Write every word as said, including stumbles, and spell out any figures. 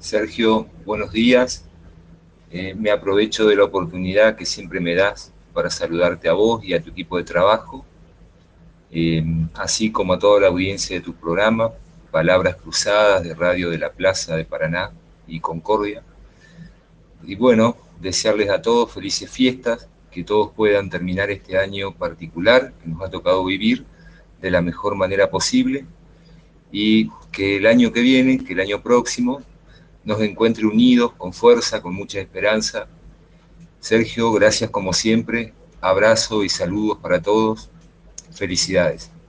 Sergio, buenos días. Eh, me aprovecho de la oportunidad que siempre me das para saludarte a vos y a tu equipo de trabajo, eh, así como a toda la audiencia de tu programa, Palabras Cruzadas de Radio de la Plaza de Paraná y Concordia. Y bueno, desearles a todos felices fiestas, que todos puedan terminar este año particular que nos ha tocado vivir de la mejor manera posible y que el año que viene, que el año próximo, nos encuentre unidos, con fuerza, con mucha esperanza. Sergio, gracias como siempre, abrazo y saludos para todos, felicidades.